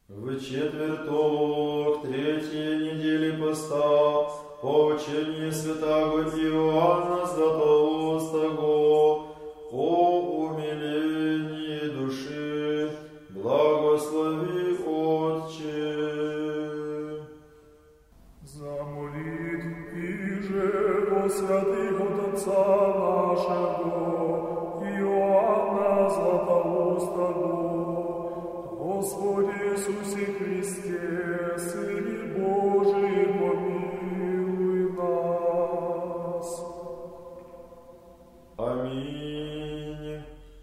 В четверток третьей недели поста по учению святаго Иоанна Златоустого о умилении души, благослови, Отче. За молитвы же о святых от Отца нашего Иоанна Златоустого, Господи Иисусе Христе, Сыне Божий, помилуй нас. Аминь.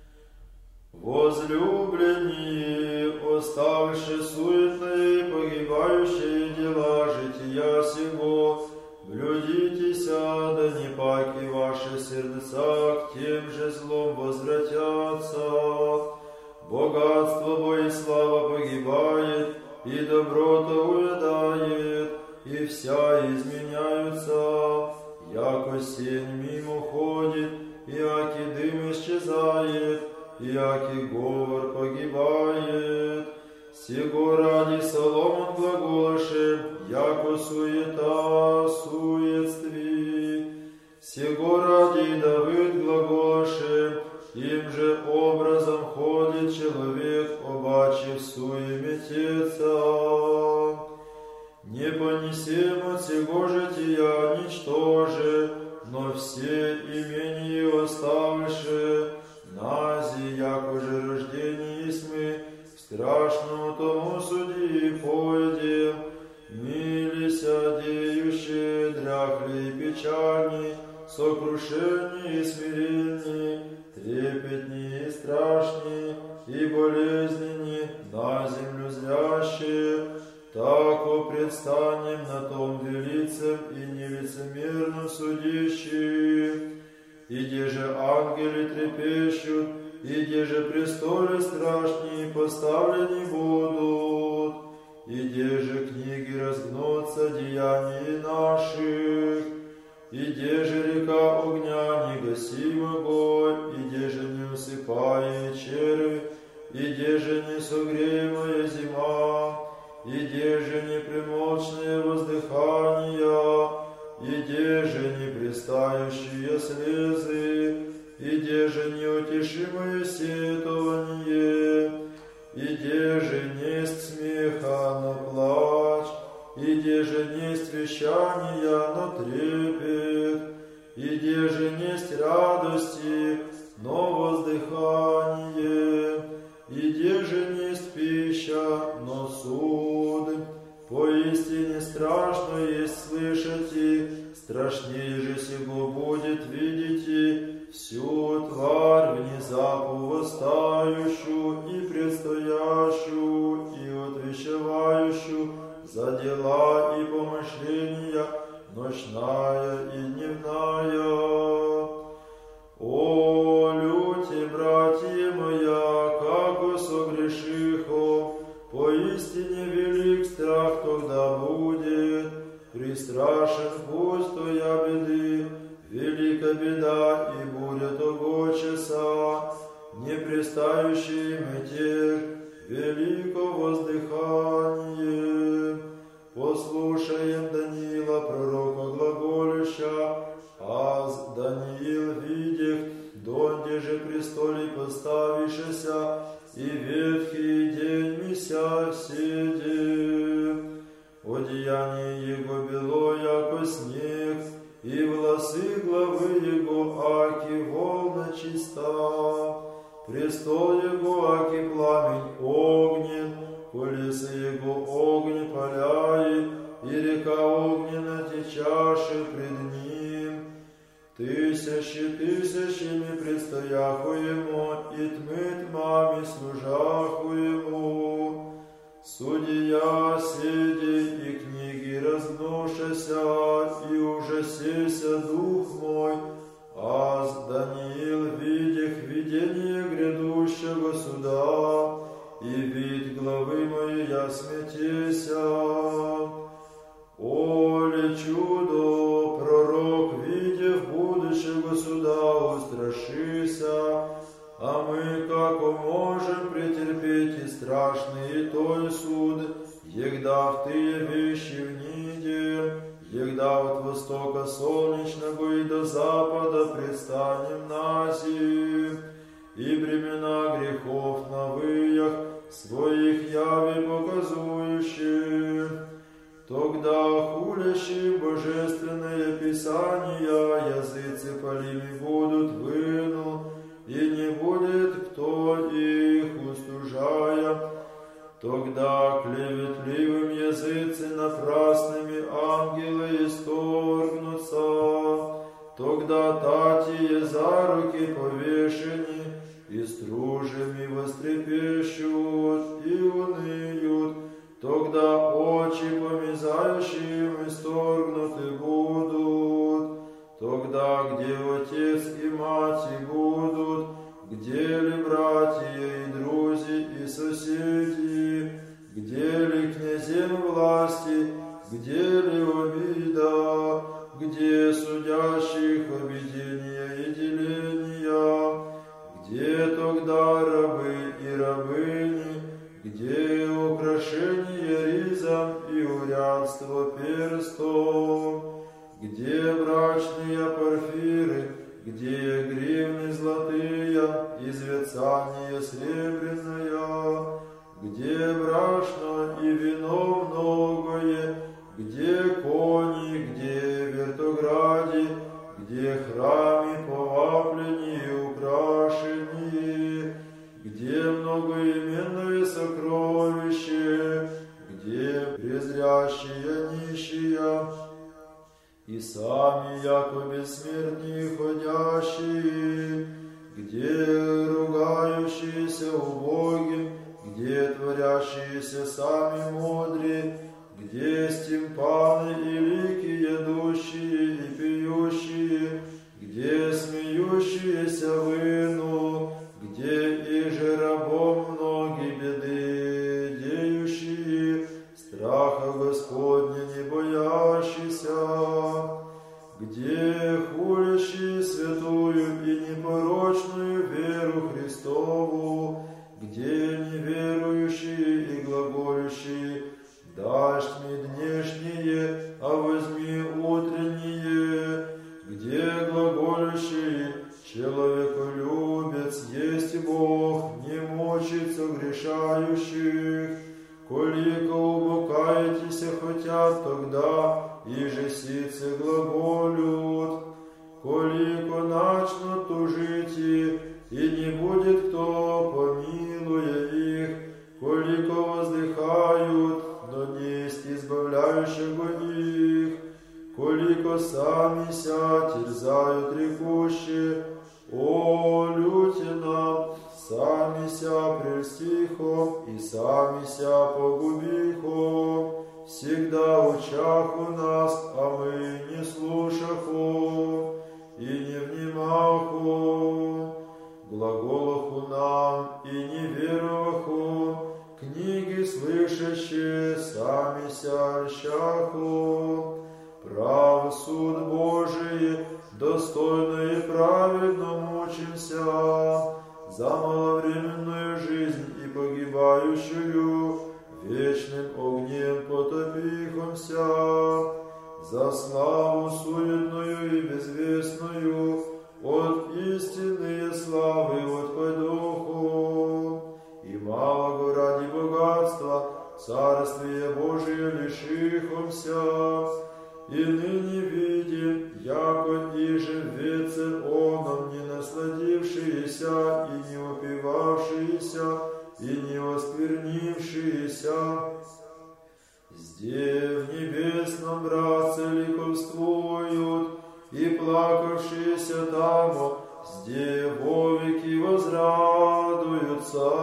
Возлюбленные, оставши суетные, погибающие дела жития сего, блюдитеся, да не паки ваши сердца к тем же злом возвратятся. Богатство бо и слава погибает, и доброта увядает, и вся изменяются, яко сень мимо ходит, и аки дым исчезает, и аки говор погибает. Сего ради Соломон глаголоши, яко суета суетстви. Сего ради Давид глаголоши, им же образом ходит человек, обачив суеметеца. Не понесем от сего жития ничтоже, но все имения оставши, нази, яко же рождение мы, в страшному тому суди пойдем, милися деющие, дряхли и печальни, сокрушенни и смиренни, трепетни и страшни, и болезненни, на землю зрящие, тако предстанем на том велицем и нелицемерном судище. Иде же ангели трепещут, иде же престолы страшнее поставлены будут, иде же книги разгнутся деяний наших, иде же река огня негасимого, иде же не усыпая червь, иде же не согреемая зима, иде же непримолчные воздыхания, иде же непрестающие слезы, иде же неутешимое сетование, иде же несть смеха, но плач, иде же несть вещания, но трепет, иде же несть радости, но воздыхание, иде же несть пища, но суд. Поистине страшно есть слышать, и страшнее же сего будет видеть всю тварь внезапу восстающую и предстоящую, и отвещевающую за дела и помышления, ночная и дневная. О, люте, братья моя, како согрешихо, поистине велик страх тогда будет, пристрашен пусть тоя беды, велика беда и буря того часа, непрестающий мятеж, велико воздыхание. Послушаем Даниила, пророка глаголюща, аз Даниил видях, донде же престоле поставившися, и ветхий день мися сидит. Одеяние его бело, яко снег, и волосы главы его, аки волна чиста. Престол его, аки пламень огнен, колеса его огонь паляет, и река огнена течаши пред ним. Тысячи тысячами предстояху ему, и тьмы тьмами служаху ему. Судья сиди и книги разгнушася, и ужасися дух мой, аз Даниил видях видение грядущего суда, и вид главы моей я смятеся. О, ли чудо, пророк, видев будущего суда, устрашися, а мы, како можем претерпеть эти страшные той суд, егда в тые вещи в ниде, егда от востока солнечного и до запада предстанем нази, и бремена грехов новых своих яви показующие. Тогда хулящие божественные писания языцы полими будут выну, и не будет кто их устужая. Тогда клеветливым языцы напрасными ангелы исторгнутся. Тогда татие за руки повешени, и стружами вострепещут, и уныют. Тогда очи помизающим исторгнуты будут. Тогда где отец и мать будут, где ли братья и друзья и соседи, где ли князем власти, где ли обида, где судящих обидения и деления, где тогда рабы и рабыни, где украшение ризом и урядство перстом, где брачные порфиры, где гривны золотые, извецание серебряное, где брашно и вино многое, где кони, где вертогради, где храмы повапленные украшенные, где многоименное сокровище, где презрящие нищие, и сами, яко бессмертные ходящие, где ругающиеся убогим, где творящиеся сами мудрые, где стимпаны и лики едущие и пьющие, где смеющиеся выну, где и же рабом многие беды деющие, страха Господня не боящийся, где хулящие святую и непорочную веру Христову, где неверующие и глаголющие, дашь мне днешние, а возьми утренние, где глаголющие, человеколюбец есть Бог, не мучится грешающих, колико убокаетесь хотят, тогда и же сицы глаголют, колико начнут тужить, и не будет кто помилуя их, колико воздыхают, но не есть избавляющего их, колико сами ся терзают рекущие, о, люте нам, сами ся прельстихом и сами ся погубихом, всегда учах у нас, а мы не слушаху и не внимаху, глаголаху нам и не вероваху, книги слышащие сами ся рщаху, прав суд Божий, достойно и праведно мучимся, за маловременную жизнь и погибающую, вечным огнем потопихомся, за славу суетную и безвестную, от истинные славы от по духу, и малого ради богатства, Царствие Божие лишихомся, и ныне видим, яко иже веце оном не насладившиеся и не упивавшиеся и не осквернившиеся, зде в небесном братце ликовствуют, и плакавшиеся там, зде вовеки возрадуются,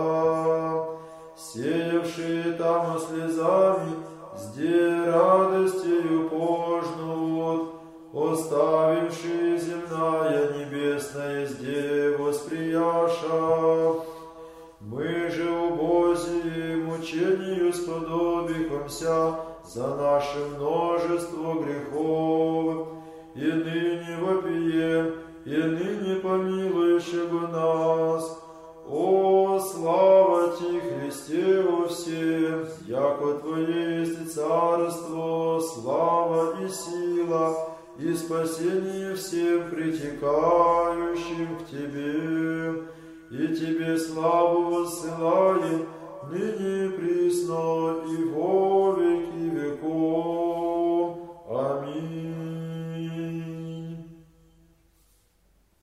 сеявшие там слезами, зде радостью пожнут, оставившие земная небесная, зде восприяша. Мы же убози мучению сподобихомся за наше множество грехов, и ныне вопием, и ныне помилующего нас. О, слава Ти, Христе во всем, яко Твое есть царство, слава и сила, и спасение всем притекающим к Тебе. И Тебе славу воссылаем, ныне и присно, и